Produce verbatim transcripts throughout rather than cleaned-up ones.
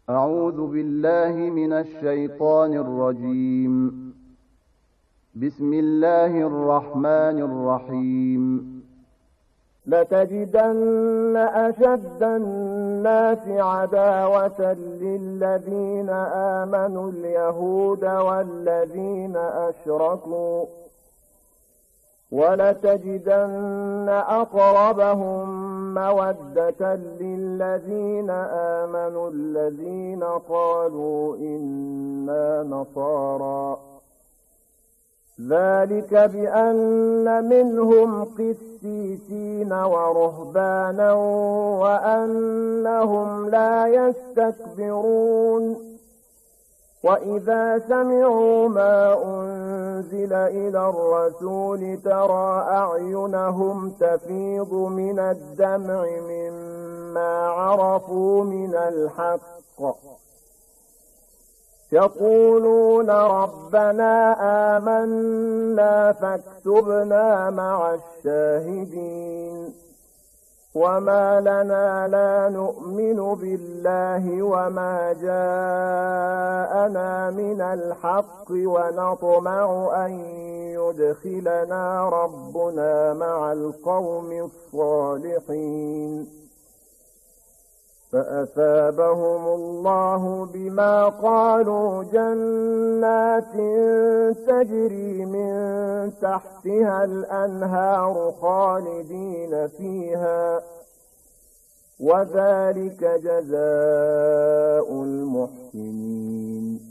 أعوذ بالله من الشيطان الرجيم. بسم الله الرحمن الرحيم. لتجدن أشد الناس عداوة للذين آمنوا اليهود والذين أشركوا، ولتجدن أقربهم مودة للذين آمنوا الذين قالوا إنا نصارى، ذلك بأن منهم قسيسين ورهبانا وأنهم لا يستكبرون. وإذا سمعوا ما أنزل إلى الرسول ترى أعينهم تفيض من الدمع مما عرفوا من الحق، يقولون ربنا آمنا فاكتبنا مع الشاهدين. وما لنا لا نؤمن بالله وما جاءنا من الحق ونطمع أن يدخلنا ربنا مع القوم الصالحين، فأثابهم الله بما قالوا جنات تجري من تحتها الأنهار خالدين فيها، وذلك جزاء المحسنين.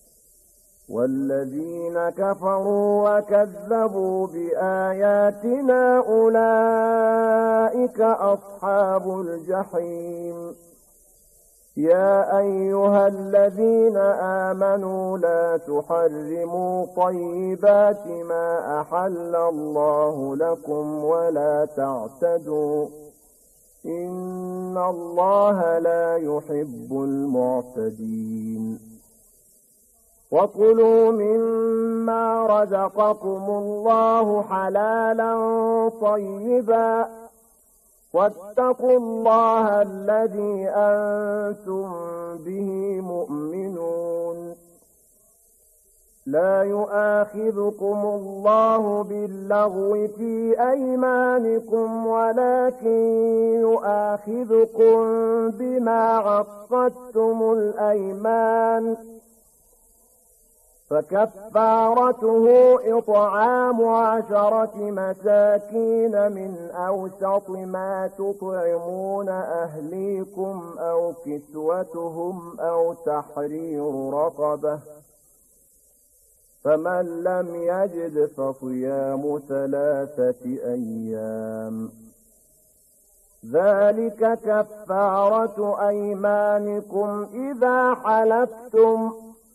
والذين كفروا وكذبوا بآياتنا أولئك أصحاب الجحيم. يا أيها الذين آمنوا لا تحرموا طيبات ما أحل الله لكم ولا تعتدوا، إن الله لا يحب المعتدين. وكلوا مما رزقكم الله حلالا طيبا واتقوا الله الذي أنتم به مؤمنون. لا يؤاخذكم الله باللغو في أيمانكم ولكن يؤاخذكم بما عقدتم الأيمان، فكفارته إطعام عشرة مساكين من أوسط ما تطعمون أهليكم أو كسوتهم أو تحرير رقبة، فمن لم يجد فصيام ثلاثة أيام، ذلك كفارة أيمانكم إذا حلفتم،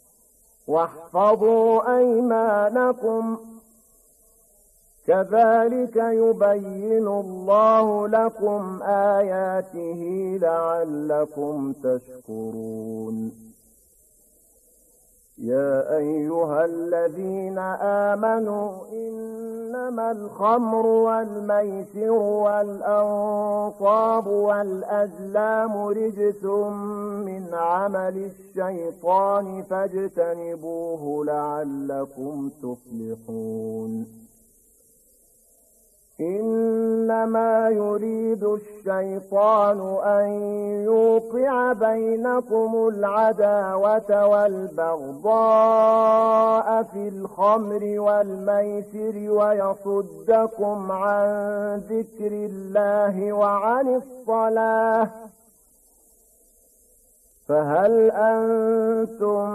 واحفظوا أيمانكم، كذلك يبين الله لكم آياته لعلكم تشكرون. يا أيها الذين آمنوا إنما الخمر والميسر والأنصاب والأزلام رجس من عمل الشيطان فاجتنبوه لعلكم تفلحون. إنما يريد الشيطان أن يوقع بينكم العداوة والبغضاء في الخمر والميسر ويصدكم عن ذكر الله وعن الصلاة، فهل أنتم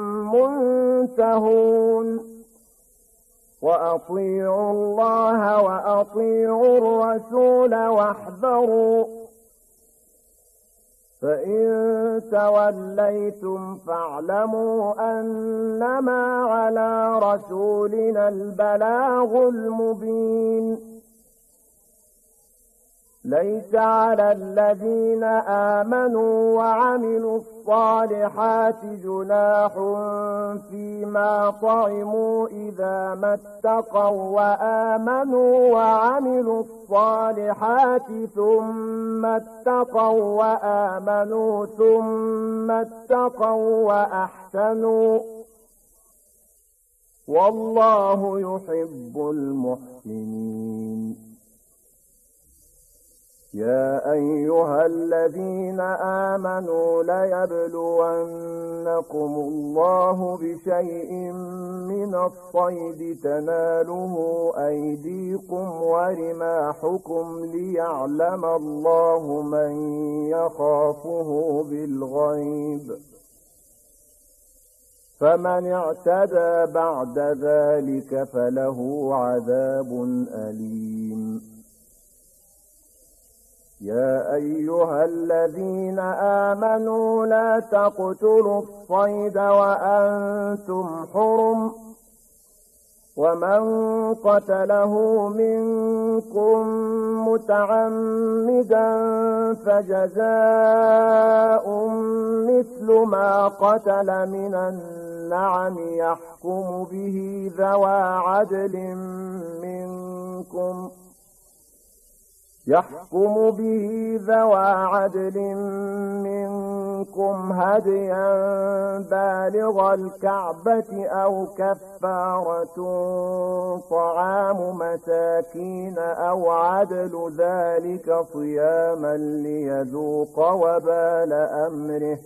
منتهون؟ وأطيعوا الله وأطيعوا الرسول واحذروا، فإن توليتم فاعلموا أنما على رسولنا البلاغ المبين. ليس على الذين آمنوا وعملوا الصالحات جناح فيما طعموا إذا ما اتقوا وآمنوا وعملوا الصالحات ثم اتقوا وآمنوا ثم اتقوا وأحسنوا والله يحب المحسنين. يا أيها الذين آمنوا ليبلونكم الله بشيء من الصيد تناله أيديكم ورماحكم ليعلم الله من يخافه بالغيب، فمن اعتدى بعد ذلك فله عذاب أليم. يا أيها الذين آمنوا لا تقتلوا الصيد وأنتم حرم، ومن قتله منكم متعمدا فجزاء مثل ما قتل من النعم يحكم به ذوى عدل منكم يحكم به ذوى عدل منكم هديا بالغ الكعبة أو كفارة طعام مساكين أو عدل ذلك صياما ليذوق وبال أمره،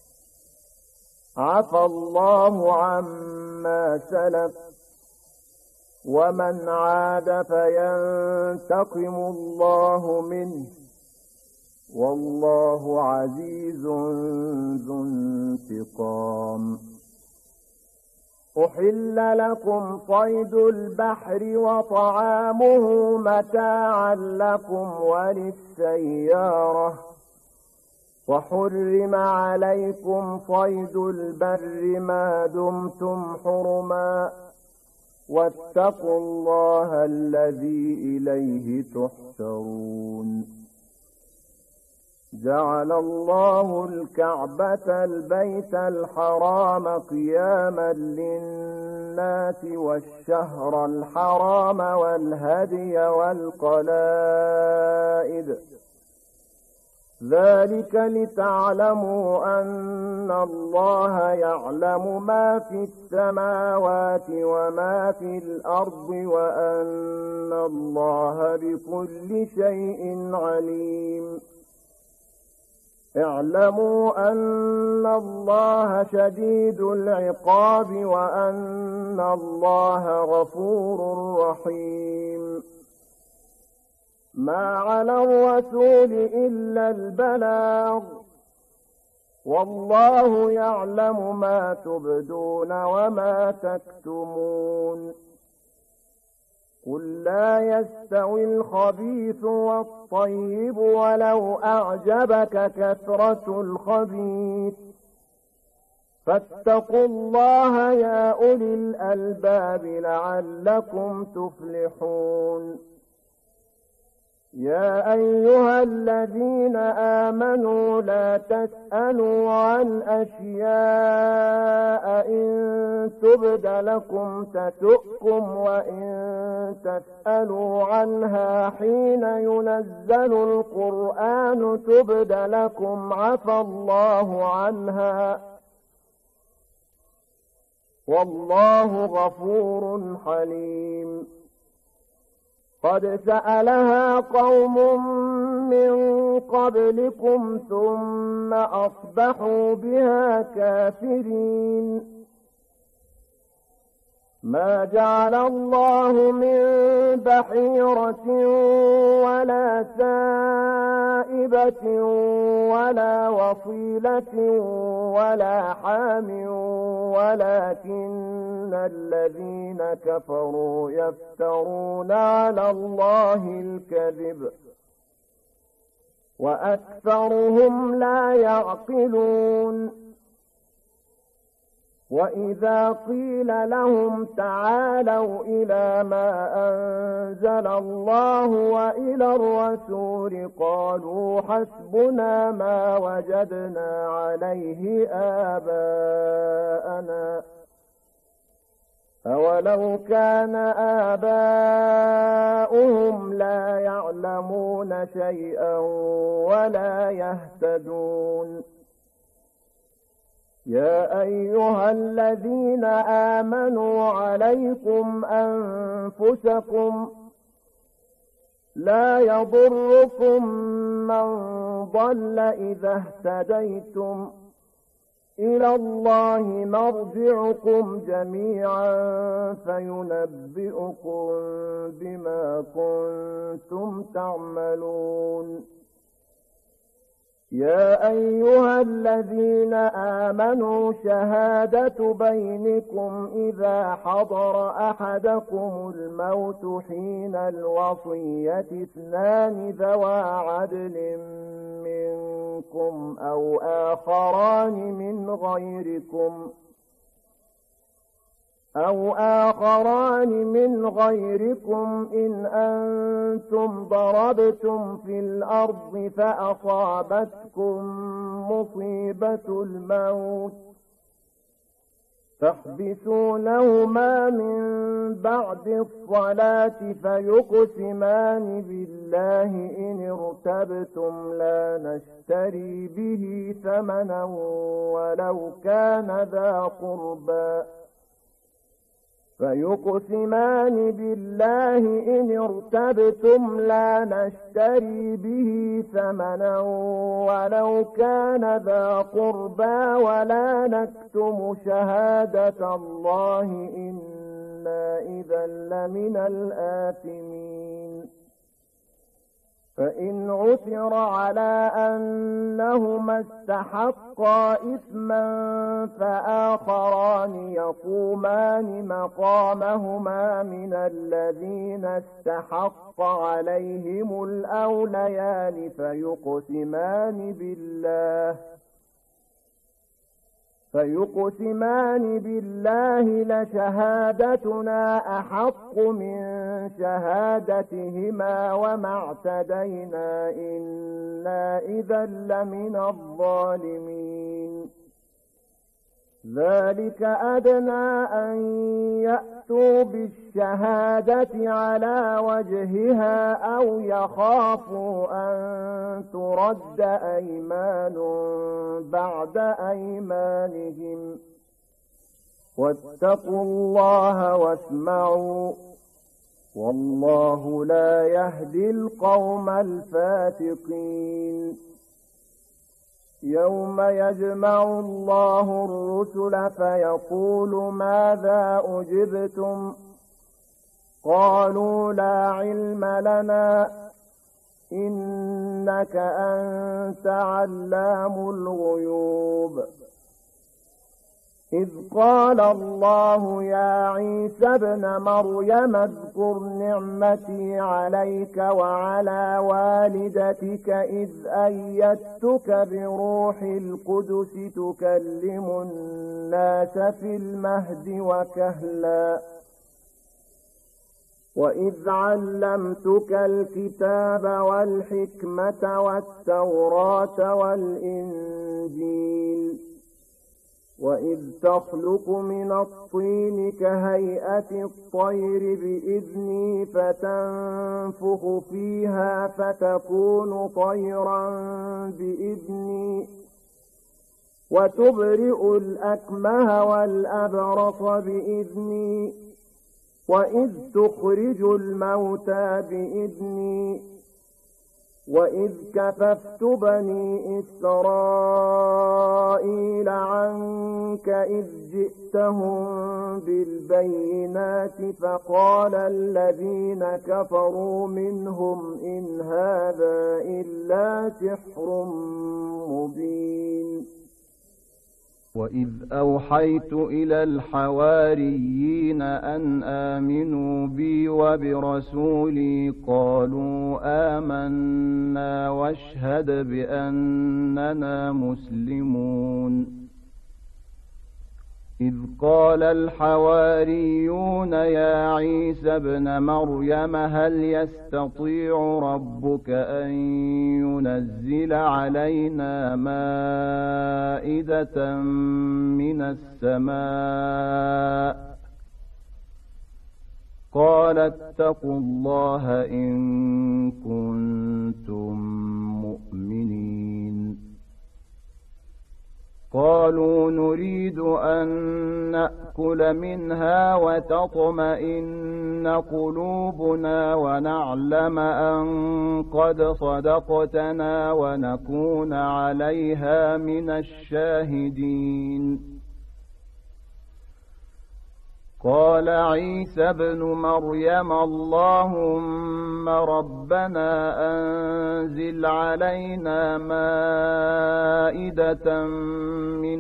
عفى الله عما سلف، ومن عاد فينتقم الله منه، والله عزيز ذو انتقام. أحل لكم صيد البحر وطعامه متاعا لكم وللسيارة، وحرم عليكم صيد البر ما دمتم حرما، واتقوا الله الذي إليه تحشرون. جعل الله الكعبة البيت الحرام قياما للناس والشهر الحرام والهدي والقلائد، ذلك لتعلموا أن الله يعلم ما في السماوات وما في الأرض وأن الله بكل شيء عليم. اعلموا أن الله شديد العقاب وأن الله غفور رحيم. ما على الرسول إلا البلاغ، والله يعلم ما تبدون وما تكتمون. قل لا يستوي الخبيث والطيب ولو أعجبك كثرة الخبيث، فاتقوا الله يا أولي الألباب لعلكم تفلحون. يا أيها الذين آمنوا لا تسألوا عن أشياء إن تبد لكم تسؤكم، وإن تسألوا عنها حين ينزل القرآن تبد لكم عفى الله عنها، والله غفور حليم. قد سألها قوم من قبلكم ثم أصبحوا بها كافرين. ما جعل الله من بحيرة ولا سائبة ولا وصيلة ولا حام، ولكن الذين كفروا يفترون على الله الكذب، وأكثرهم لا يعقلون. وإذا قيل لهم تعالوا إلى ما أنزل الله وإلى الرسول قالوا حسبنا ما وجدنا عليه آباءنا أولو كان آباؤهم لا يعلمون شيئا ولا يهتدون يا أيها الذين آمنوا عليكم أنفسكم لا يضركم من ضل إذا اهتديتم إلى الله مرجعكم جميعا فينبئكم بما كنتم تعملون يا أيها الذين آمنوا شهادة بينكم إذا حضر أحدكم الموت حين الوصية اثنان ذوى عدل منكم أو آخران من غيركم أو آخران من غيركم إن أنتم ضربتم في الأرض فأصابتكم مصيبة الموت تحبسونهما من بعد الصلاة فيقسمان بالله إن ارتبتم لا نشتري به ثمنا ولو كان ذا قربى فيقسمان بالله إن ارتبتم لا نشتري به ثمنا ولو كان ذا قربى ولا نكتم شهادة الله إنا إذا لمن الآثمين فإن عثر على أنهما استحقا إثما فآخران يقومان مقامهما من الذين استحق عليهم الأوليان فيقسمان بالله فيقسمان بالله لشهادتنا أحق من شهادتهما وما اعتدينا إنا إذا لمن الظالمين ذلك أدنى أن يأتوا بالشهادة على وجهها أو يخافوا أن ترد أيمان بعد أيمانهم واتقوا الله واسمعوا والله لا يهدي القوم الفاسقين يوم يجمع الله الرسل فيقول ماذا أجبتم قالوا لا علم لنا إنك أنت علام الغيوب إذ قال الله يا عيسى ابن مريم اذكر نعمتي عليك وعلى والدتك إذ أيدتك بروح القدس تكلم الناس في المهد وكهلا وإذ علمتك الكتاب والحكمة والتوراة والإنجيل وإذ تخلق من الطين كهيئة الطير بإذني فتنفخ فيها فتكون طيرا بإذني وتبرئ الأكمه والأبرص بإذني وإذ تخرج الموتى بإذني وإذ كففت بني إسرائيل عنك إذ جئتهم بالبينات فقال الذين كفروا منهم إن هذا إلا سحر مبين وإذ أوحيت إلى الحواريين أن آمنوا بي وبرسولي قالوا آمنا واشهد بأننا مسلمون إذ قال الحواريون يا عيسى ابن مريم هل يستطيع ربك أن ينزل علينا مائدة من السماء قال اتقوا الله إن كنتم مؤمنين قالوا نريد أن نأكل منها وتطمئن قلوبنا ونعلم أن قد صدقتنا ونكون عليها من الشاهدين قال عيسى ابن مريم اللهم ربنا أنزل علينا مائدة من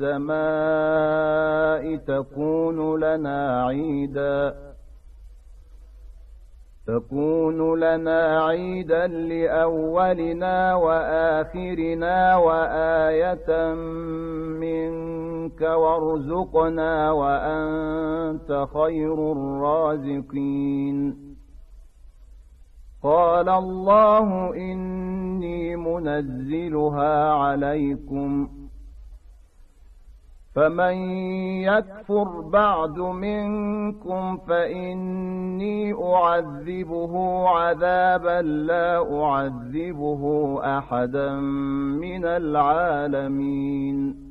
السماء تكون لنا عيدا تكون لنا عيدا لأولنا وآخرنا وآية منك وارزقنا وأنت خير الرازقين قال الله إني منزلها عليكم فمن يكفر بعد منكم فإني أعذبه عذابا لا أعذبه أحدا من العالمين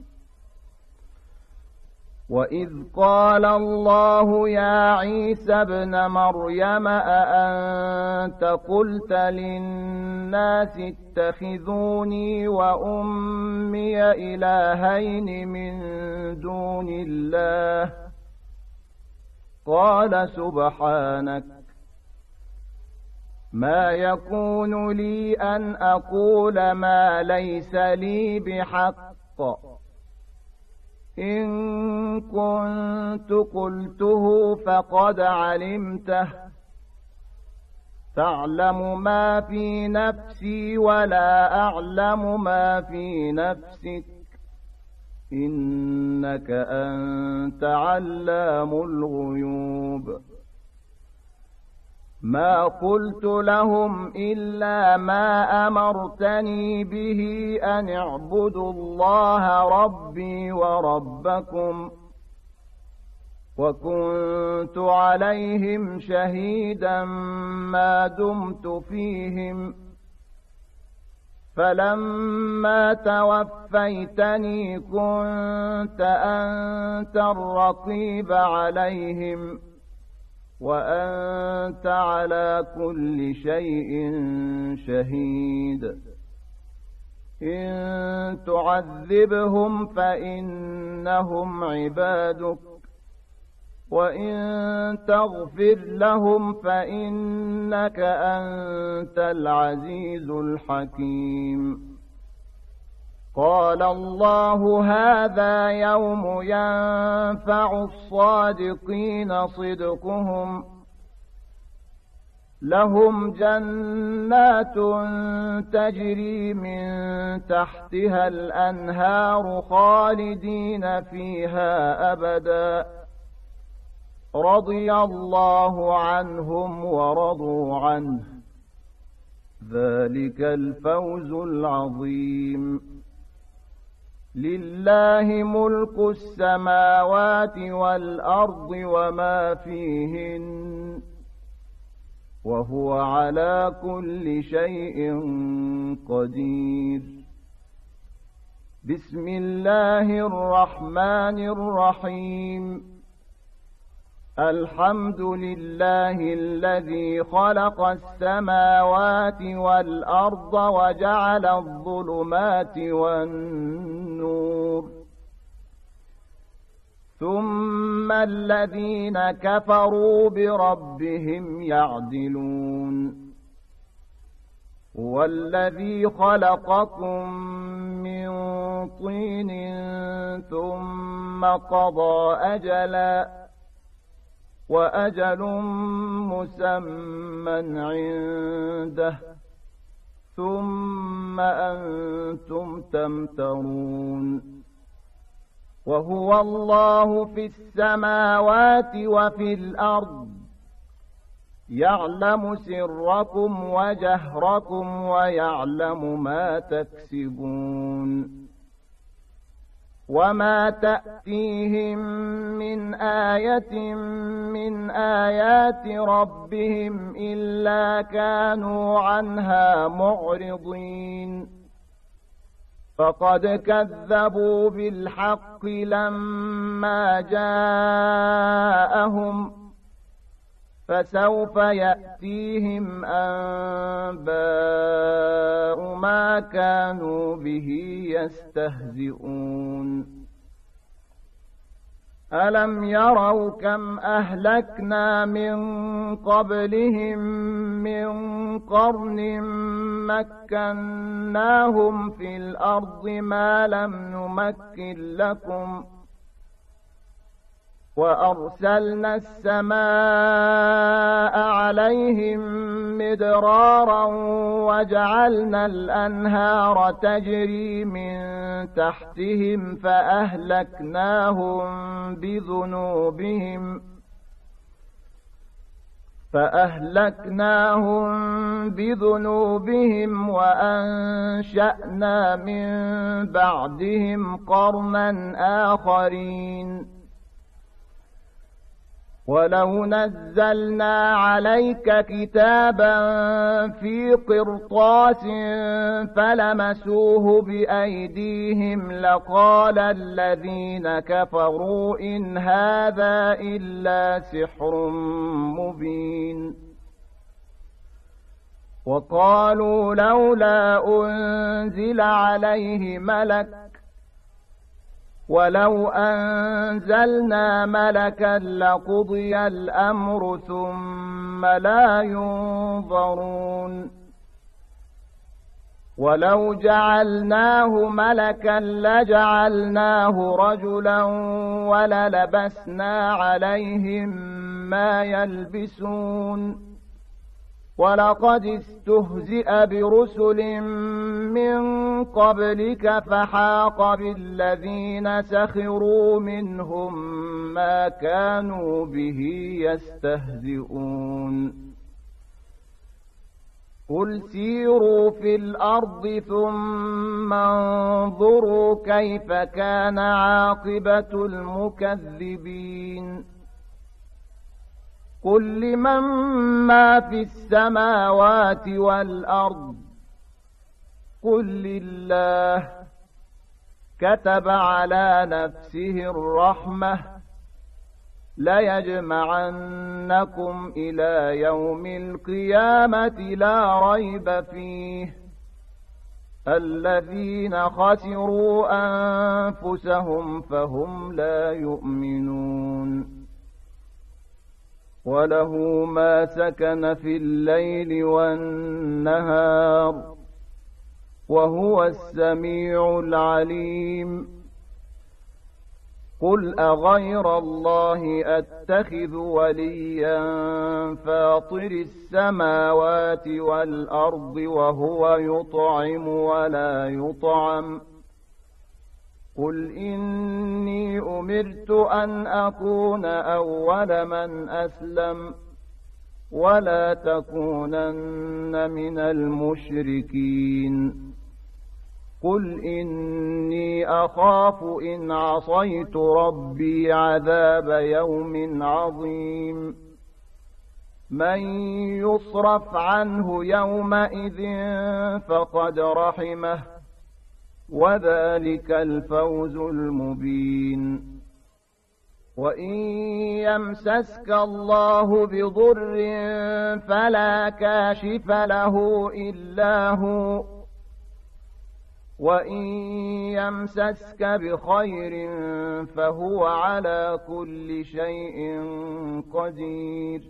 وإذ قال الله يا عيسى ابن مريم أأنت قلت للناس اتخذوني وأمي إلهين من دون الله قال سبحانك ما يكون لي أن أقول ما ليس لي بحق إن كنت قلته فقد علمته تعلم ما في نفسي ولا أعلم ما في نفسك إنك أنت علام الغيوب ما قلت لهم إلا ما أمرتني به أن اعبدوا الله ربي وربكم وكنت عليهم شهيدا ما دمت فيهم فلما توفيتني كنت أنت الرقيب عليهم وأنت على كل شيء شهيد إن تعذبهم فإنهم عبادك وإن تغفر لهم فإنك أنت العزيز الحكيم قال الله هذا يوم ينفع الصادقين صدقهم لهم جنات تجري من تحتها الأنهار خالدين فيها أبدا رضي الله عنهم ورضوا عنه ذلك الفوز العظيم لله ملك السماوات والأرض وما فيهن وهو على كل شيء قدير بسم الله الرحمن الرحيم الحمد لله الذي خلق السماوات والأرض وجعل الظلمات والنور ثم الذين كفروا بربهم يعدلون هو الذي خلقكم من طين ثم قضى أجلاً وأجل مسمى عنده ثم أنتم تمترون وهو الله في السماوات وفي الأرض يعلم سركم وجهركم ويعلم ما تكسبون وما تأتيهم من آية من آيات ربهم إلا كانوا عنها معرضين فقد كذبوا بالحق لما جاءهم فسوف يأتيهم أنباء ما كانوا به يستهزئون ألم يروا كم أهلكنا من قبلهم من قرن مكناهم في الأرض ما لم نمكن لكم وأرسلنا السماء عليهم مدرارا وجعلنا الأنهار تجري من تحتهم فأهلكناهم بذنوبهم فأهلكناهم بذنوبهم وأنشأنا من بعدهم قرنا آخرين ولو نزلنا عليك كتابا في قرطاس فلمسوه بأيديهم لقال الذين كفروا إن هذا إلا سحر مبين وقالوا لولا أنزل عليه ملك ولو أنزلنا ملكا لقضي الأمر ثم لا ينظرون ولو جعلناه ملكا لجعلناه رجلا وللبسنا عليهم ما يلبسون ولقد استهزئ برسل من قبلك فحاق بالذين سخروا منهم ما كانوا به يستهزئون قل سيروا في الأرض ثم انظروا كيف كان عاقبة المكذبين قل لمن ما في السماوات والأرض قل لله كتب على نفسه الرحمة ليجمعنكم إلى يوم القيامة لا ريب فيه الذين خسروا أنفسهم فهم لا يؤمنون وله ما سكن في الليل والنهار وهو السميع العليم قل أغير الله أتخذ وليا فاطر السماوات والأرض وهو يطعم ولا يطعم قل إني أمرت أن أكون أول من أسلم ولا تكونن من المشركين قل إني أخاف إن عصيت ربي عذاب يوم عظيم من يصرف عنه يومئذ فقد رحمه وذلك الفوز المبين وإن يمسسك الله بضر فلا كاشف له إلا هو وإن يمسسك بخير فهو على كل شيء قدير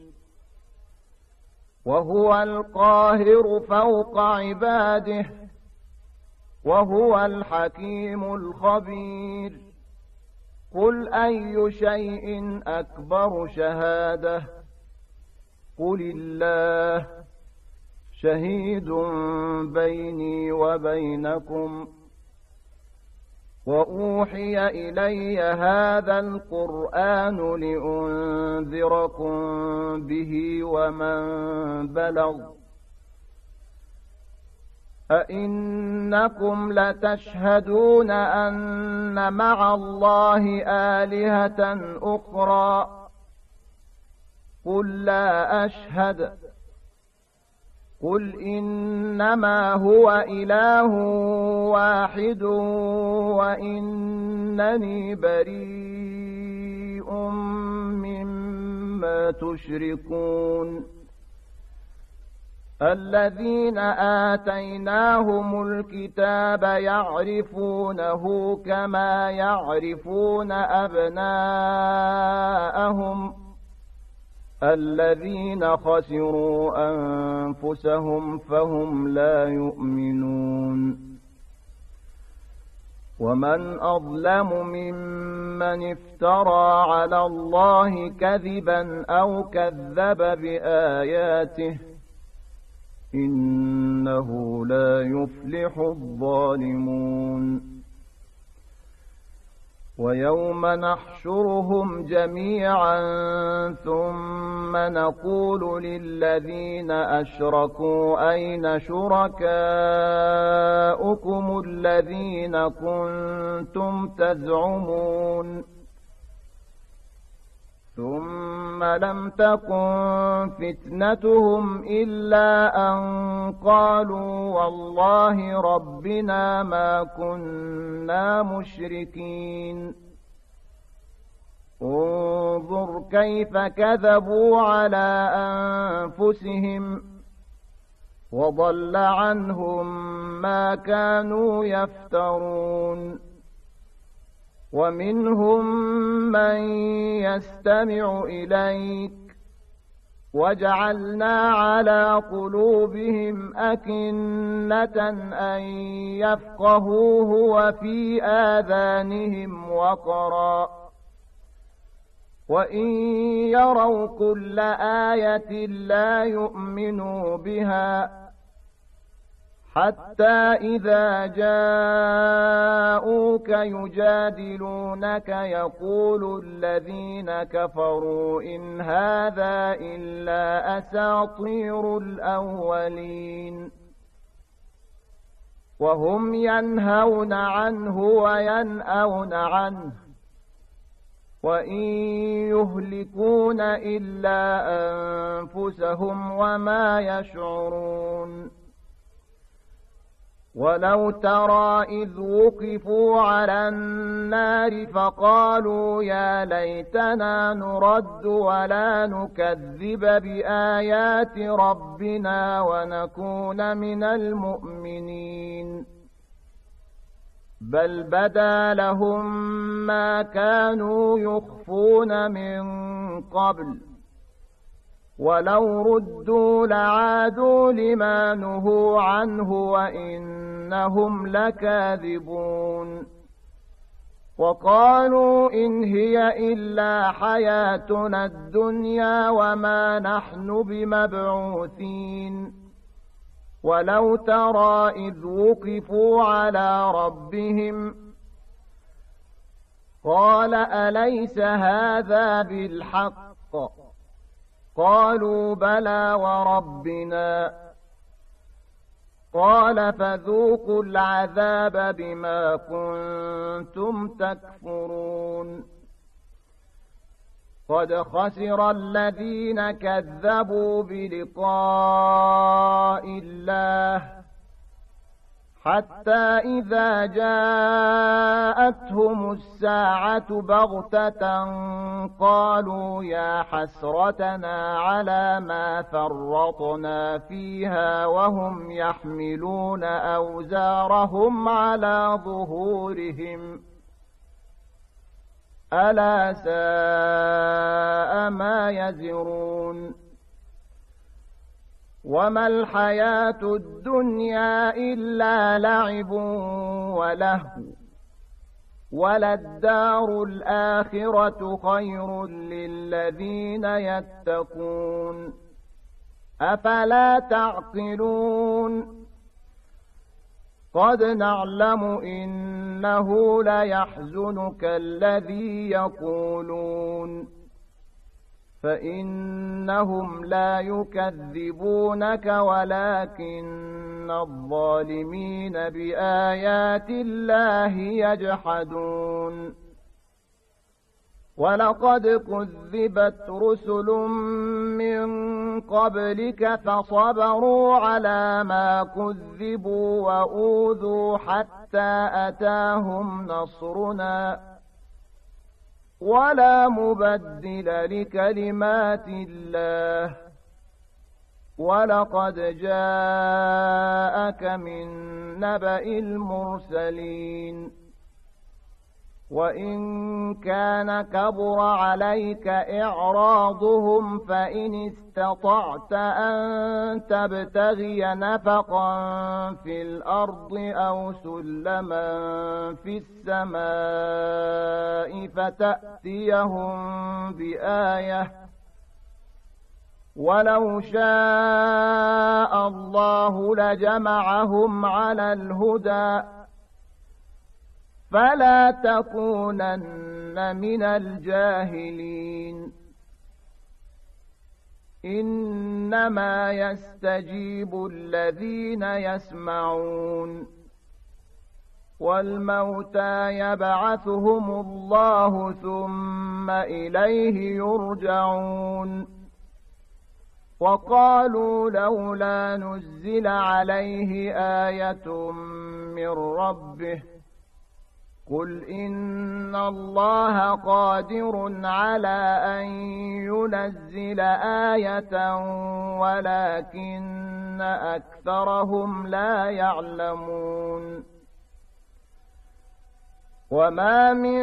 وهو القاهر فوق عباده وهو الحكيم الخبير قل أي شيء أكبر شهادة قل الله شهيد بيني وبينكم وأوحي إلي هذا القرآن لأنذركم به ومن بلغ أئنكم لتشهدون أن مع الله آلهة أخرى قل لا أشهد قل إنما هو إله واحد وإنني بريء مما تشركون الذين آتيناهم الكتاب يعرفونه كما يعرفون أبناءهم الذين خسروا أنفسهم فهم لا يؤمنون ومن أظلم ممن افترى على الله كذبا أو كذب بآياته إنه لا يفلح الظالمون ويوم نحشرهم جميعا ثم نقول للذين أشركوا أين شركاؤكم الذين كنتم تزعمون ثم لم تكن فتنتهم إلا أن قالوا والله ربنا ما كنا مشركين انظر كيف كذبوا على أنفسهم وضل عنهم ما كانوا يفترون ومنهم من يستمع إليك وجعلنا على قلوبهم أكنة أن يفقهوه وفي آذانهم وقرا وإن يروا كل آية لا يؤمنوا بها حتى إذا جاءوك يجادلونك يقول الذين كفروا إن هذا إلا أساطير الأولين وهم ينهون عنه وينأون عنه وإن يهلكون إلا أنفسهم وما يشعرون ولو ترى إذ وقفوا على النار فقالوا يا ليتنا نرد ولا نكذب بآيات ربنا ونكون من المؤمنين بل بدا لهم ما كانوا يخفون من قبل ولو ردوا لعادوا لما نهوا عنه وإنهم لكاذبون وقالوا إن هي إلا حياتنا الدنيا وما نحن بمبعوثين ولو ترى إذ وقفوا على ربهم قال أليس هذا بالحق قالوا بلى وربنا قال فذوقوا العذاب بما كنتم تكفرون قد خسر الذين كذبوا بلقاء الله حتى إذا جاءتهم الساعة بغتة قالوا يا حسرتنا على ما فرطنا فيها وهم يحملون أوزارهم على ظهورهم ألا ساء ما يزرون وما الحياة الدنيا إلا لعب ولهو وللدار الآخرة خير للذين يتقون أفلا تعقلون قد نعلم إنه ليحزنك الذي يقولون فإنهم لا يكذبونك ولكن الظالمين بآيات الله يجحدون ولقد كذبت رسل من قبلك فصبروا على ما كذبوا وأوذوا حتى أتاهم نصرنا ولا مبدل لكلمات الله ولقد جاءك من نبأ المرسلين وإن كان كبر عليك إعراضهم فإن استطعت أن تبتغي نفقا في الأرض أو سلما في السماء فتأتيهم بآية ولو شاء الله لجمعهم على الهدى فلا تكونن من الجاهلين إنما يستجيب الذين يسمعون والموتى يبعثهم الله ثم إليه يرجعون وقالوا لولا نزل عليه آية من ربه قل إن الله قادر على أن ينزل آية ولكن أكثرهم لا يعلمون وما من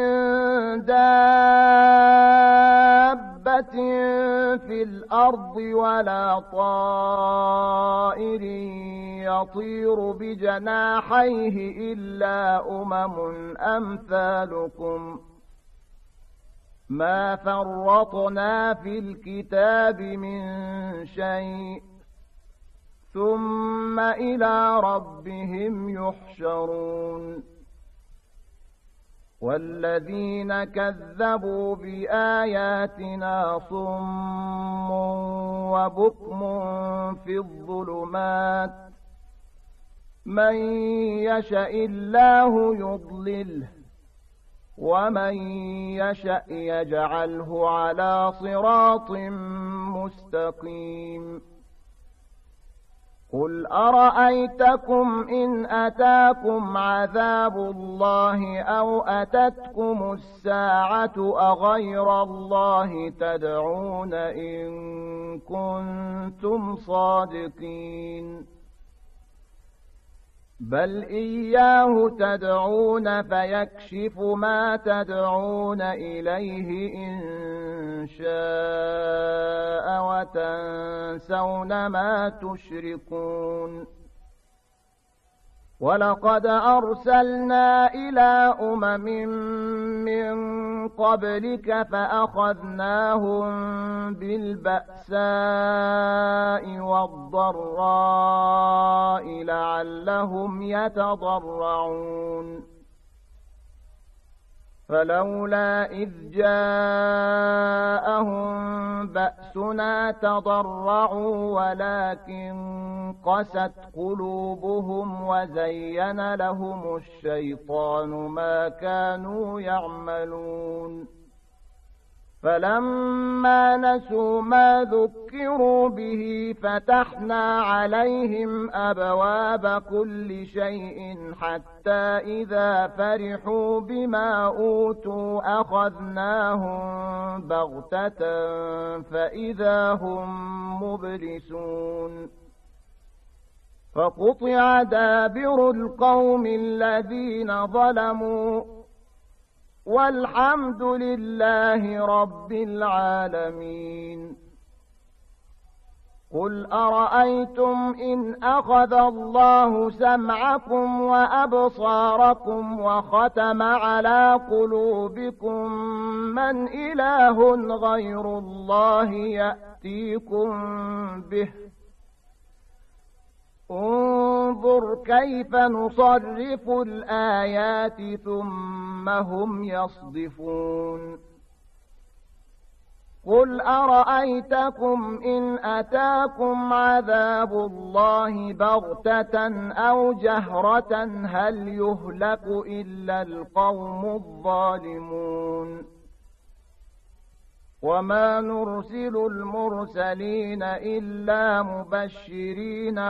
دابة في الأرض ولا طائر يطير بجناحيه إلا أمم أمثالكم ما فرطنا في الكتاب من شيء ثم إلى ربهم يحشرون والذين كذبوا بآياتنا صم وبكم في الظلمات من يشاء الله يضلله ومن يشاء يجعله على صراط مستقيم قل أرأيتكم إن أتاكم عذاب الله أو أتتكم الساعة أغير الله تدعون إن كنتم صادقين بل إياه تدعون فيكشف ما تدعون إليه إن شاء وتنسون ما تشركون ولقد أرسلنا إلى أمم من قبلك فأخذناهم بالبأساء والضراء لعلهم يتضرعون فلولا إذ جاءهم بأسنا تضرعوا ولكن قست قلوبهم وزين لهم الشيطان ما كانوا يعملون فلما نسوا ما ذكروا به فتحنا عليهم أبواب كل شيء حتى إذا فرحوا بما أوتوا أخذناهم بغتة فإذا هم مبلسون فقطع دابر القوم الذين ظلموا والحمد لله رب العالمين قل أرأيتم إن أخذ الله سمعكم وأبصاركم وختم على قلوبكم من إله غير الله يأتيكم به انظر كيف نصرف الآيات ثم هم يصدفون قل أرأيتكم إن أتاكم عذاب الله بغتة أو جهرة هل يهلك إلا القوم الظالمون وما نرسل المرسلين إلا مبشرين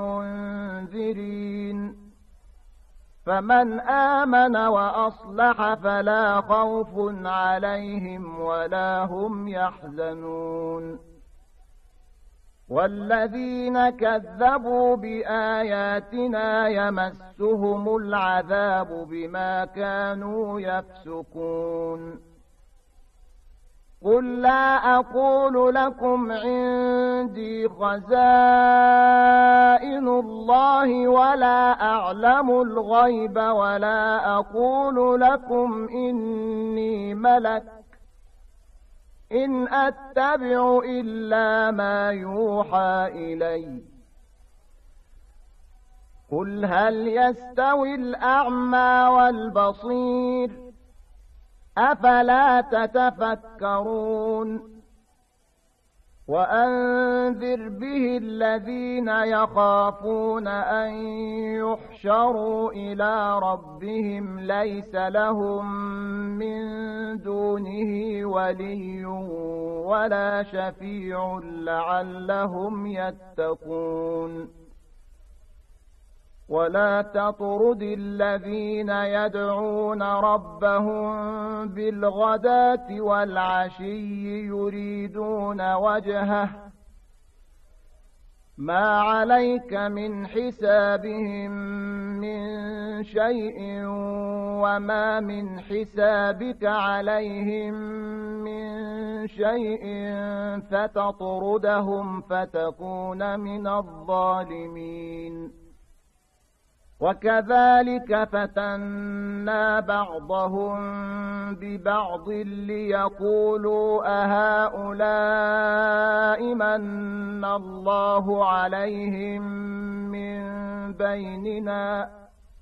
ومنذرين فمن آمن وأصلح فلا خوف عليهم ولا هم يحزنون والذين كذبوا بآياتنا يمسهم العذاب بما كانوا يفسقون قل لا أقول لكم عندي خزائن الله ولا أعلم الغيب ولا أقول لكم إني ملك إن أتبع إلا ما يوحى إلي قل هل يستوي الأعمى والبصير أفلا تتفكرون وأنذر به الذين يخافون أن يحشروا إلى ربهم ليس لهم من دونه ولي ولا شفيع لعلهم يتقون ولا تطرد الذين يدعون ربهم بالغداة والعشي يريدون وجهه ما عليك من حسابهم من شيء وما من حسابك عليهم من شيء فتطردهم فتكون من الظالمين وكذلك فتنا بعضهم ببعض ليقولوا أهؤلاء من الله عليهم من بيننا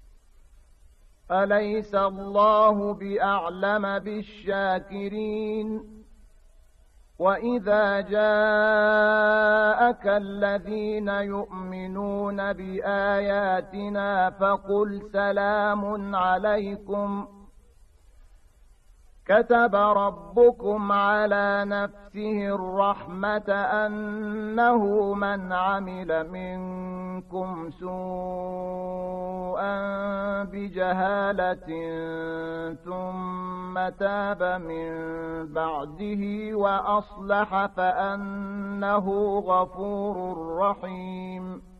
أليس الله بأعلم بالشاكرين وإذا جاءك الذين يؤمنون بآياتنا فقل سلام عليكم كتب ربكم على نفسه الرحمة أنه من عمل منكم سوءا بجهالة ثم تاب من بعده وأصلح فأنه غفور رحيم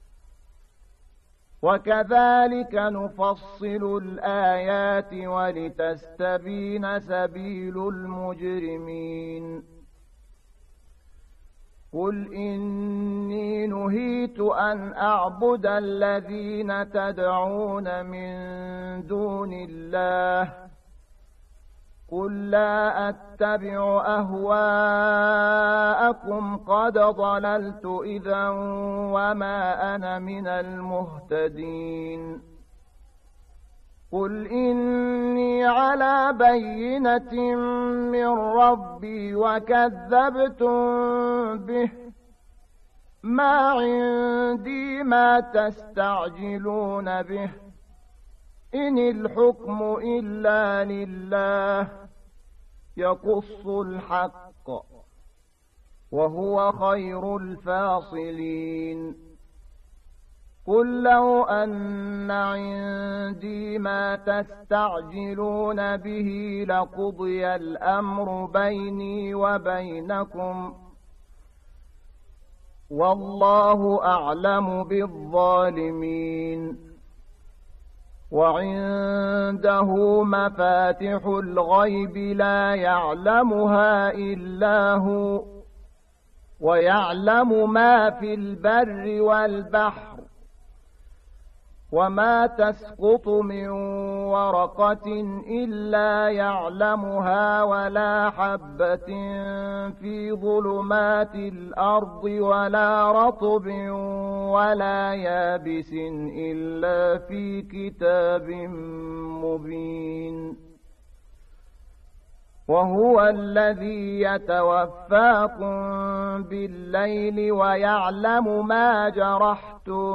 وكذلك نفصل الآيات ولتستبين سبيل المجرمين قل إني نهيت أن أعبد الذين تدعون من دون الله قل لا أتبع أهواءكم قد ضللت إذا وما أنا من المهتدين قل إني على بينة من ربي وكذبتم به ما عندي ما تستعجلون به إن الحكم إلا لله يقص الحق وهو خير الفاصلين قل لو أن عندي ما تستعجلون به لقضي الأمر بيني وبينكم والله أعلم بالظالمين وعنده مفاتح الغيب لا يعلمها إلا هو ويعلم ما في البر والبحر وما تسقط من ورقة إلا يعلمها ولا حبة في ظلمات الأرض ولا رطب ولا يابس إلا في كتاب مبين وهو الذي يتوفاكم بالليل ويعلم ما جرحتم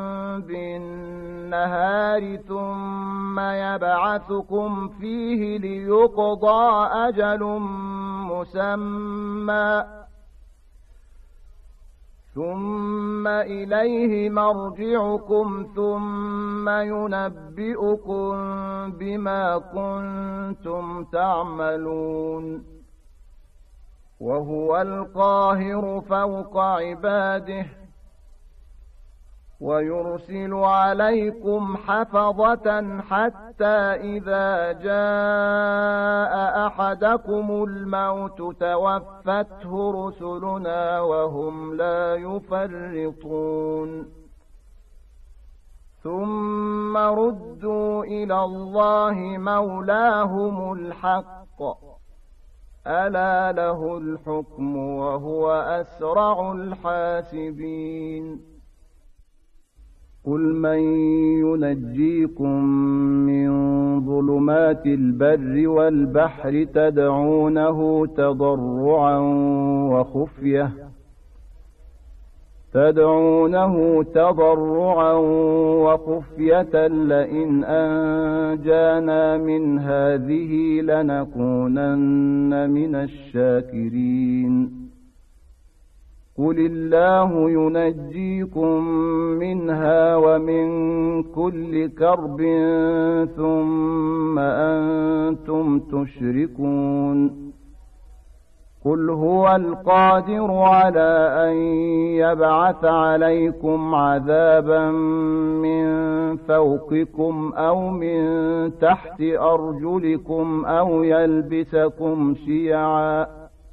بالنهار ثم يبعثكم فيه ليقضى أجل مسمى ثم إليه مرجعكم ثم ينبئكم بما كنتم تعملون وهو القاهر فوق عباده ويرسل عليكم حفظة حتى إذا جاء أحدكم الموت توفته رسلنا وهم لا يفرطون ثم ردوا إلى الله مولاهم الحق ألا له الحكم وهو أسرع الحاسبين قل من ينجيكم من ظلمات البر والبحر تدعونه تضرعا وخفية تدعونه تضرعا وخفية لئن أنجانا من هذه لنكونن من الشاكرين قل الله ينجيكم منها ومن كل كرب ثم أنتم تشركون قل هو القادر على أن يبعث عليكم عذابا من فوقكم أو من تحت أرجلكم أو يلبسكم شيعا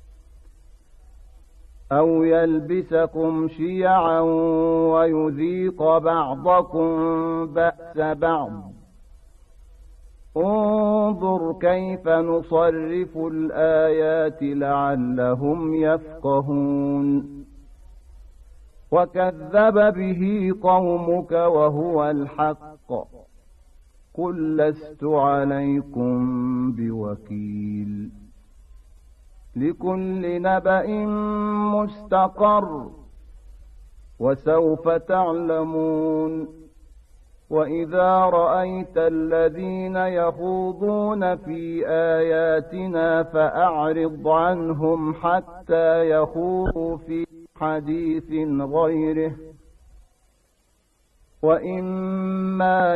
أو يلبسكم شيعا ويذيق بعضكم بأس بعض انظر كيف نصرف الآيات لعلهم يفقهون وكذب به قومك وهو الحق قل لست عليكم بوكيل لكل نبأ مستقر وسوف تعلمون وإذا رأيت الذين يخوضون في آياتنا فأعرض عنهم حتى يخوضوا في حديث غيره وإما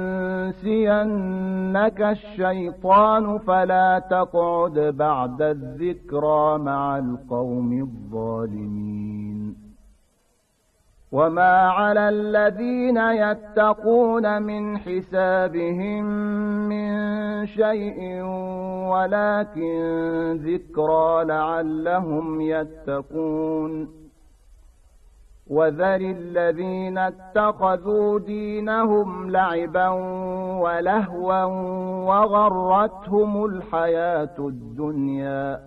ينسينك الشيطان فلا تقعد بعد الذكرى مع القوم الظالمين وما على الذين يتقون من حسابهم من شيء ولكن ذكرى لعلهم يتقون وذر الذين اتخذوا دينهم لعبا ولهوا وغرتهم الحياة الدنيا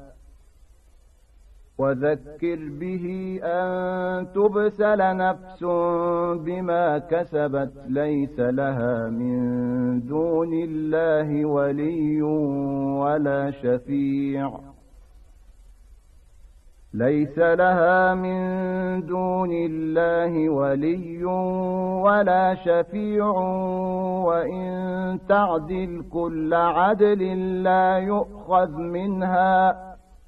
وذكر به أن تبسل نفس بما كسبت ليس لها من دون الله ولي ولا شفيع ليس لها من دون الله ولي ولا شفيع وإن تعدل كل عدل لا يؤخذ منها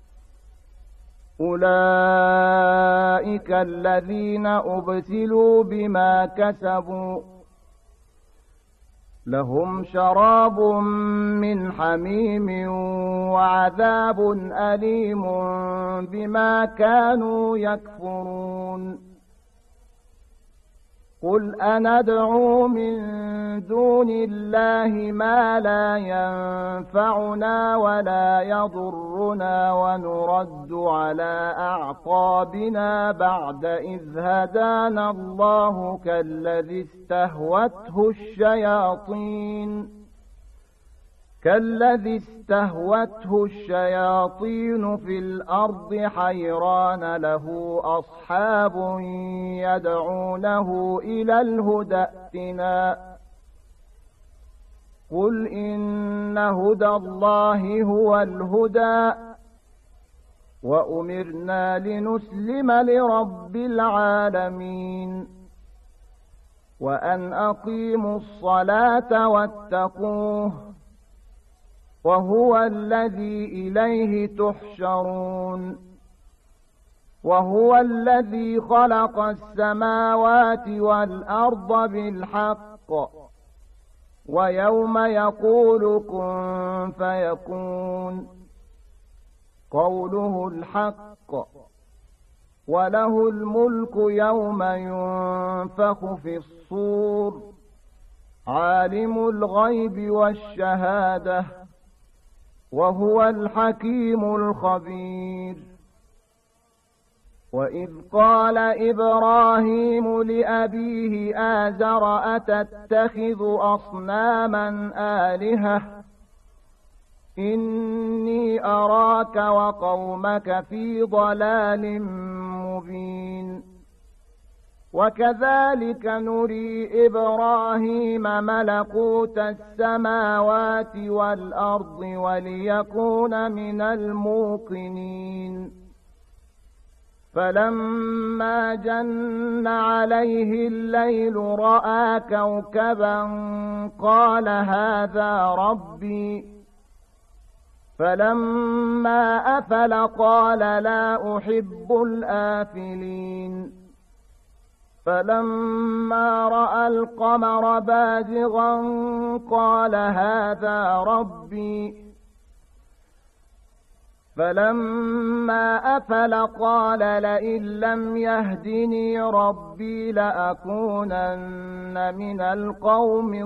أولئك الذين أبسلوا بما كسبوا لهم شراب من حميم وعذاب أليم بما كانوا يكفرون قل أندعو من دون الله ما لا ينفعنا ولا يضرنا ونرد على أعقابنا بعد إذ هدانا الله كالذي استهوته الشياطين كالذي استهوته الشياطين في الأرض حيران له أصحاب يدعونه إلى الهدى ائتنا قل إن هدى الله هو الهدى وأمرنا لنسلم لرب العالمين وأن أقيموا الصلاة واتقوه وهو الذي إليه تحشرون وهو الذي خلق السماوات والأرض بالحق ويوم يقول كن فيكون قوله الحق وله الملك يوم ينفخ في الصور عالم الغيب والشهادة وهو الحكيم الخبير وإذ قال إبراهيم لأبيه آزر أتتخذ أصناما آلهة إني أراك وقومك في ضلال مبين وكذلك نري إبراهيم ملكوت السماوات والأرض وليكون من الموقنين فلما جن عليه الليل رأى كوكبا قال هذا ربي فلما أفل قال لا أحب الآفلين فلما رأى القمر بازغا قال هذا ربي فلما أفل قال لئن لم يهدني ربي لأكونن من القوم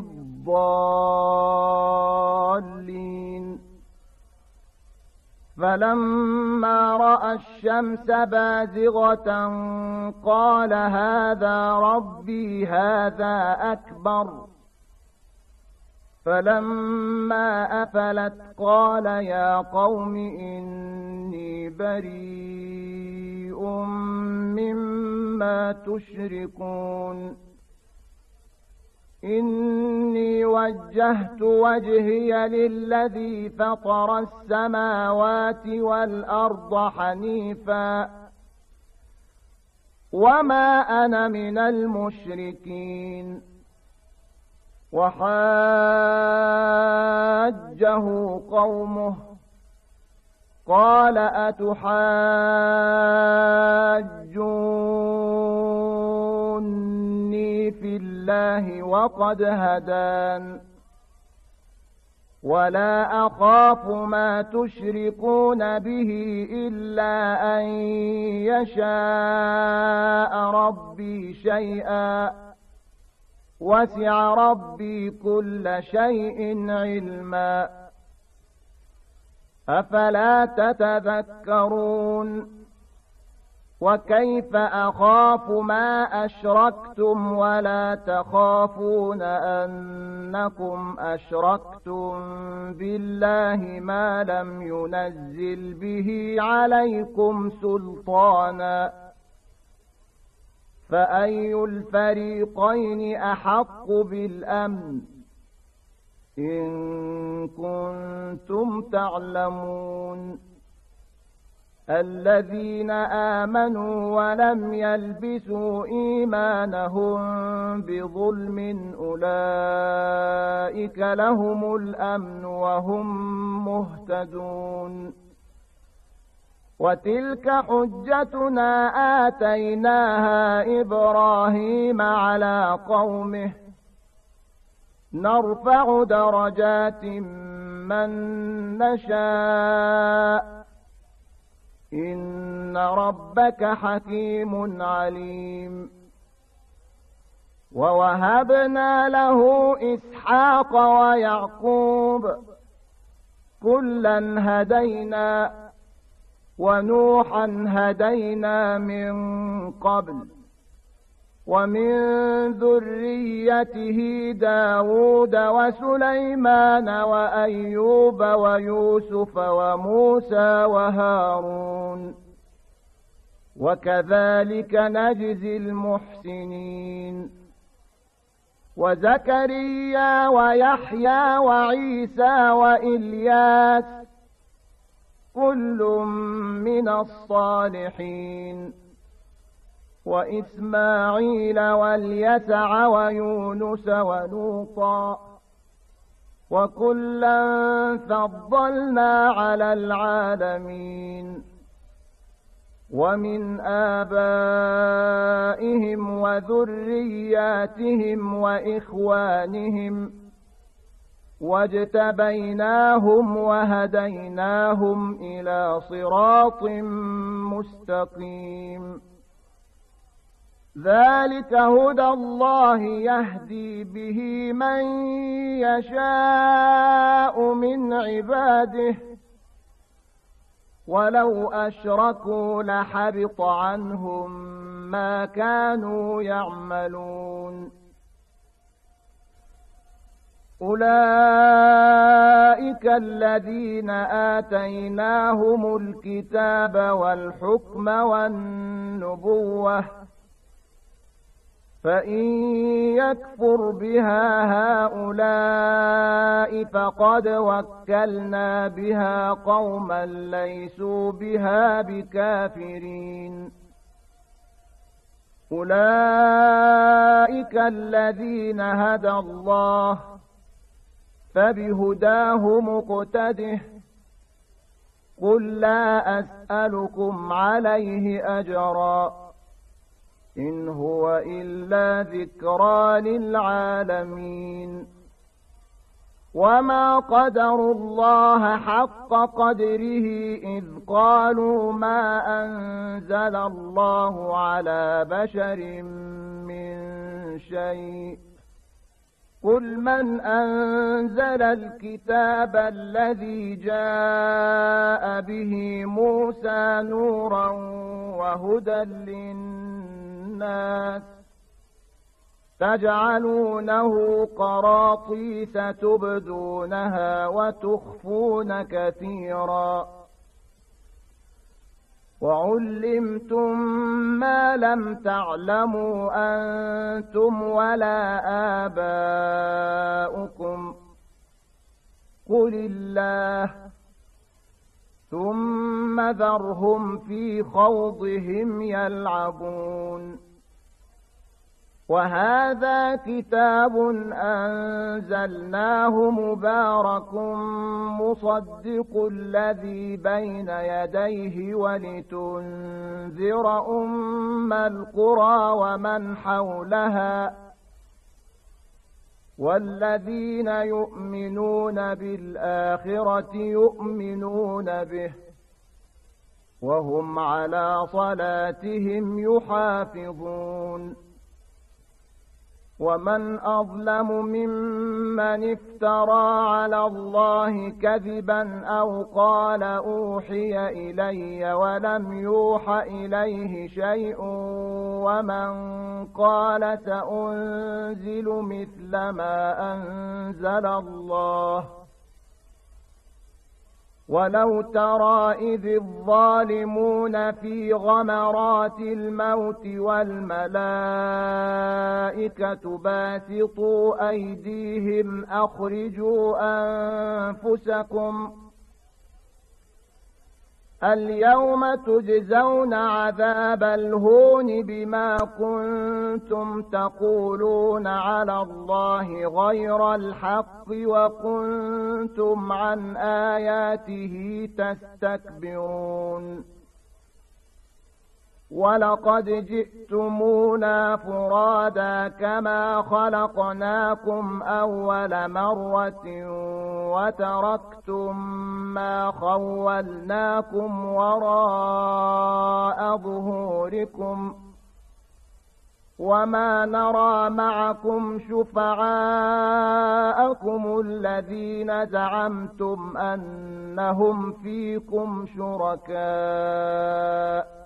الضالين فلما رأى الشمس بازغة قال هذا ربي هذا أكبر فلما أفلت قال يا قوم إني بريء مما تشركون إني وجهت وجهي للذي فطر السماوات والأرض حنيفا وما أنا من المشركين وحاجه قومه قال أتحاجوني في الله وقد هدان ولا أخاف ما تشركون به إلا أن يشاء ربي شيئا وسع ربي كل شيء علما أفلا تتذكرون وكيف أخاف ما أشركتم ولا تخافون أنكم أشركتم بالله ما لم ينزل به عليكم سلطانا فأي الفريقين أحق بالأمن إن كنتم تعلمون الذين آمنوا ولم يلبسوا إيمانهم بظلم أولئك لهم الأمن وهم مهتدون وتلك حجتنا آتيناها إبراهيم على قومه نرفع درجات من نشاء إن ربك حكيم عليم ووهبنا له إسحاق ويعقوب كلا هدينا ونوحا هدينا من قبل ومن ذريته داود وسليمان وأيوب ويوسف وموسى وهارون وكذلك نجزي المحسنين وزكريا ويحيى وعيسى وإلياس كل من الصالحين وإسماعيل واليسع ويونس ولوطا وكلا فضلنا على العالمين ومن آبائهم وذرياتهم وإخوانهم واجتبيناهم وهديناهم إلى صراط مستقيم ذلك هدى الله يهدي به من يشاء من عباده ولو أشركوا لحبط عنهم ما كانوا يعملون أولئك الذين آتيناهم الكتاب والحكم والنبوة فإن يكفر بها هؤلاء فقد وكلنا بها قوما ليسوا بها بكافرين أولئك الذين هدى الله فبهداه مقتده قل لا أسألكم عليه أجرا إن هو إلا ذكرى للعالمين وما قدروا الله حق قدره إذ قالوا ما أنزل الله على بشر من شيء قل من أنزل الكتاب الذي جاء به موسى نورا وهدى للناس تجعلونه قراطيس تبدونها وتخفون كثيرا وعلمتم ما لم تعلموا أنتم ولا آباؤكم قل الله ثم ذرهم في خوضهم يلعبون وهذا كتاب أنزلناه مبارك مصدق الذي بين يديه ولتنذر أم القرى ومن حولها والذين يؤمنون بالآخرة يؤمنون به وهم على صلاتهم يحافظون ومن أظلم ممن افترى على الله كذبا أو قال أوحي إلي ولم يوح إليه شيء ومن قال سأنزل مثل ما أنزل الله ولو ترى إذ الظالمون في غمرات الموت والملائكة باسطوا أيديهم أخرجوا أنفسكم اليوم تجزون عذاب الهون بما كنتم تقولون على الله غير الحق وكنتم عن آياته تستكبرون ولقد جئتمونا فرادا كما خلقناكم أول مرة وتركتم ما خولناكم وراء ظهوركم وما نرى معكم شفعاءكم الذين زعمتم أنهم فيكم شركاء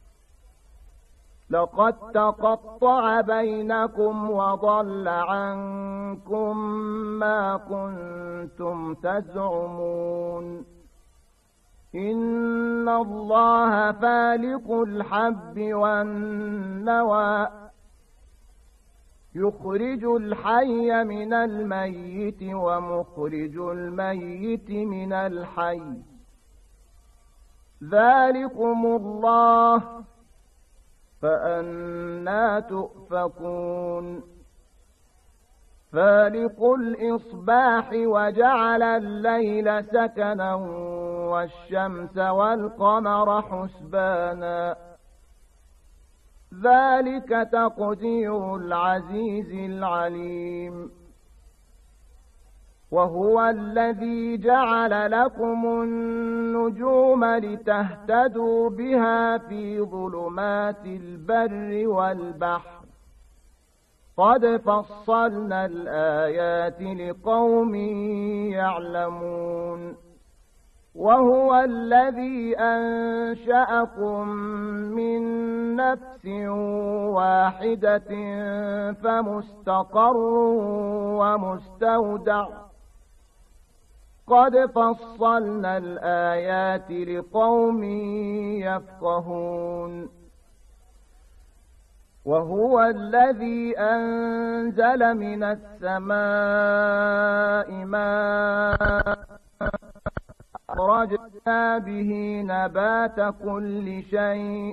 لقد تقطع بينكم وضل عنكم ما كنتم تزعمون إن الله فالق الحب والنوى يخرج الحي من الميت ومخرج الميت من الحي ذلكم الله فأنى تؤفكون فالق الإصباح وجعل الليل سكنا والشمس والقمر حسبانا ذلك تقدير العزيز العليم وهو الذي جعل لكم النجوم لتهتدوا بها في ظلمات البر والبحر قد فصلنا الآيات لقوم يعلمون وهو الذي أنشأكم من نفس واحدة فمستقر ومستودع قد فصلنا الآيات لقوم يفقهون وهو الذي أنزل من السماء ماء أخرجنا به نبات كل شيء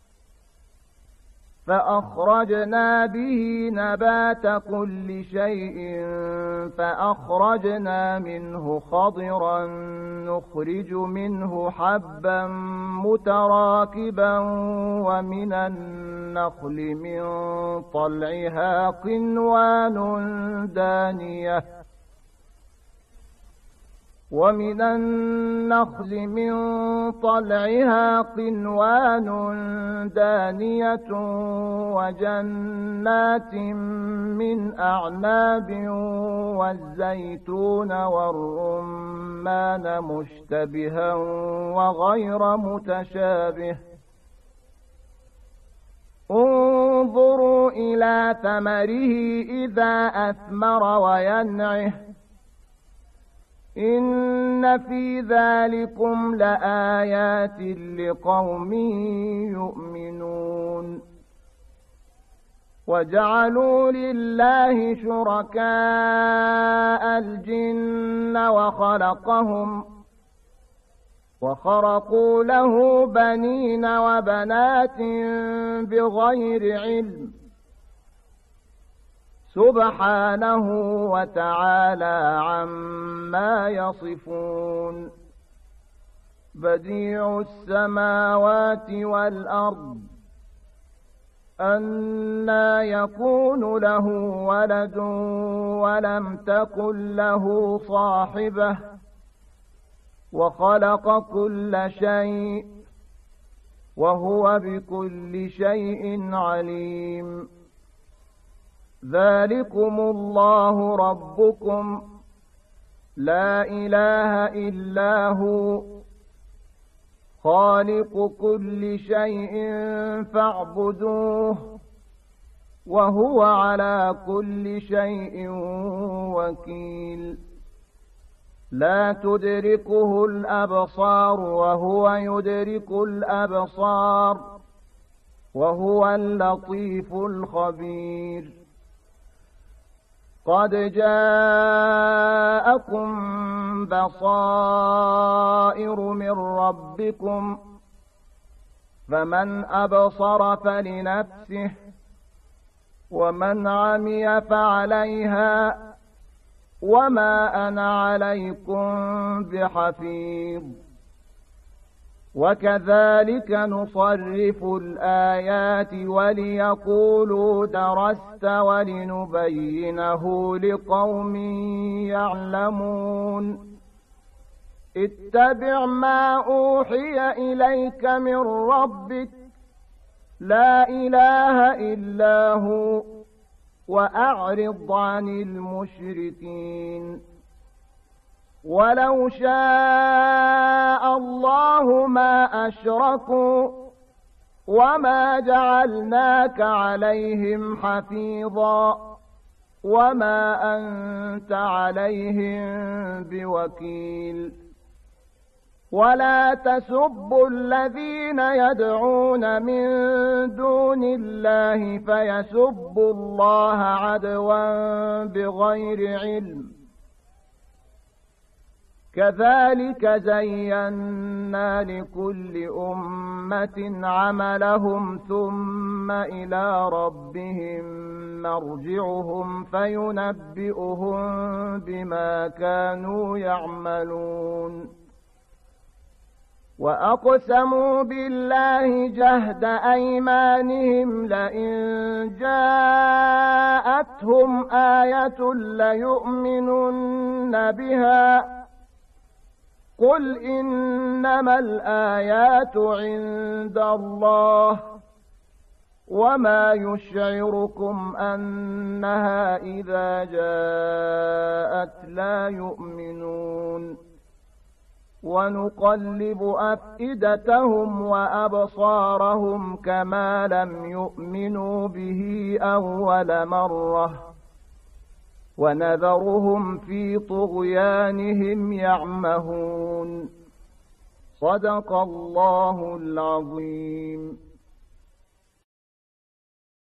فأخرجنا به نبات كل شيء فأخرجنا منه خضرا نخرج منه حبا متراكبا ومن النخل من طلعها قنوان دانية ومن النخل من طلعها قنوان دانية وجنات من أعناب والزيتون والرمان مشتبها وغير متشابه انظروا إلى ثمره إذا أثمر وينعه إن في ذلكم لآيات لقوم يؤمنون وجعلوا لله شركاء الجن وخلقهم وخرقوا له بنين وبنات بغير علم سبحانه وتعالى عما يصفون بديع السماوات والأرض أنى يكون له ولد ولم تكن له صاحبة وخلق كل شيء وهو بكل شيء عليم ذلكم الله ربكم لا إله إلا هو خالق كل شيء فاعبدوه وهو على كل شيء وكيل لا تدركه الأبصار وهو يدرك الأبصار وهو اللطيف الخبير قد جاءكم بصائر من ربكم فمن أبصر فلنفسه ومن عمي فعليها وما أنا عليكم بحفيظ وكذلك نصرف الآيات وليقولوا درست ولنبينه لقوم يعلمون اتبع ما أوحي إليك من ربك لا إله إلا هو وأعرض عن المشركين ولو شاء الله ما أشركوا وما جعلناك عليهم حفيظا وما أنت عليهم بوكيل ولا تسبوا الذين يدعون من دون الله فيسبوا الله عدوا بغير علم كذلك زينا لكل أمة عملهم ثم إلى ربهم مرجعهم فينبئهم بما كانوا يعملون وأقسموا بالله جهد أيمانهم لئن جاءتهم آية ليؤمنن بها قل إنما الآيات عند الله وما يشعركم أنها إذا جاءت لا يؤمنون ونقلب أفئدتهم وأبصارهم كما لم يؤمنوا به أول مرة ونذرهم في طغيانهم يعمهون صدق الله العظيم.